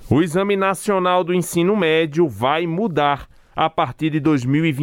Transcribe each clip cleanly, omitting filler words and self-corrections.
O Exame Nacional do Ensino Médio vai mudar a partir de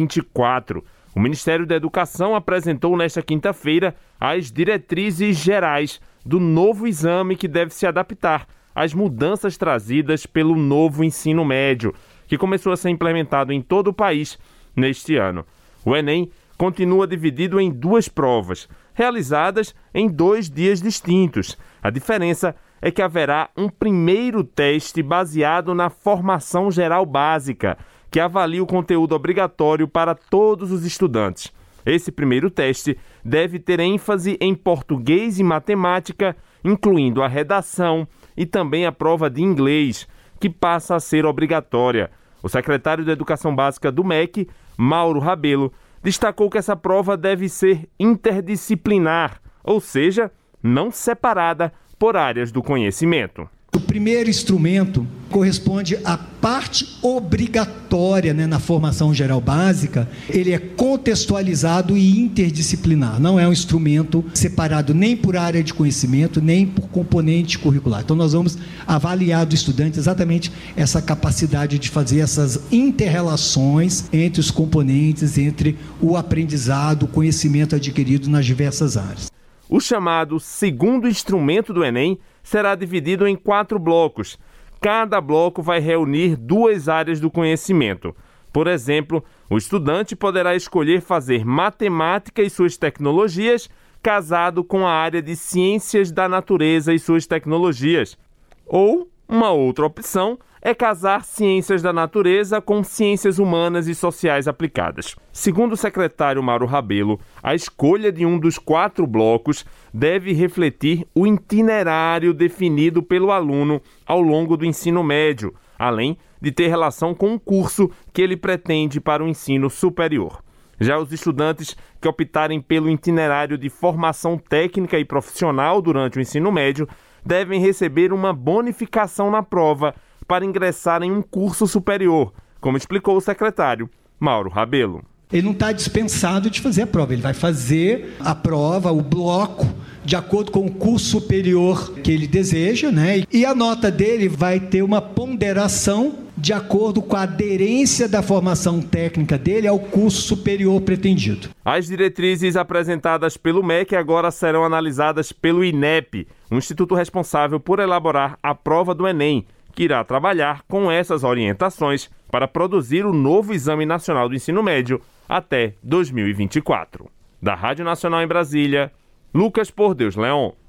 2024. O Ministério da Educação apresentou nesta quinta-feira as diretrizes gerais do novo exame que deve se adaptar às mudanças trazidas pelo novo ensino médio, que começou a ser implementado em todo o país neste ano. O Enem continua dividido em 2 provas, realizadas em 2 dias distintos. A diferença é que haverá um primeiro teste baseado na formação geral básica, que avalia o conteúdo obrigatório para todos os estudantes. Esse primeiro teste deve ter ênfase em português e matemática, incluindo a redação e também a prova de inglês, que passa a ser obrigatória. O secretário de Educação Básica do MEC, Mauro Rabelo, destacou que essa prova deve ser interdisciplinar, ou seja, não separada por áreas do conhecimento. O primeiro instrumento corresponde à parte obrigatória, na formação geral básica. Ele é contextualizado e interdisciplinar. Não é um instrumento separado nem por área de conhecimento, nem por componente curricular. Então, nós vamos avaliar do estudante exatamente essa capacidade de fazer essas inter-relações entre os componentes, entre o aprendizado, o conhecimento adquirido nas diversas áreas. O chamado segundo instrumento do Enem será dividido em 4 blocos. Cada bloco vai reunir 2 áreas do conhecimento. Por exemplo, o estudante poderá escolher fazer matemática e suas tecnologias casado com a área de ciências da natureza e suas tecnologias. Ou, uma outra opção, é casar ciências da natureza com ciências humanas e sociais aplicadas. Segundo o secretário Mauro Rabelo, a escolha de um dos 4 blocos deve refletir o itinerário definido pelo aluno ao longo do ensino médio, além de ter relação com o curso que ele pretende para o ensino superior. Já os estudantes que optarem pelo itinerário de formação técnica e profissional durante o ensino médio devem receber uma bonificação na prova para ingressar em um curso superior, como explicou o secretário Mauro Rabelo. Ele não está dispensado de fazer a prova, ele vai fazer a prova, o bloco, de acordo com o curso superior que ele deseja, E a nota dele vai ter uma ponderação de acordo com a aderência da formação técnica dele ao curso superior pretendido. As diretrizes apresentadas pelo MEC agora serão analisadas pelo INEP, um instituto responsável por elaborar a prova do Enem, que irá trabalhar com essas orientações para produzir o novo Exame Nacional do Ensino Médio até 2024. Da Rádio Nacional em Brasília, Lucas Por Deus Leon.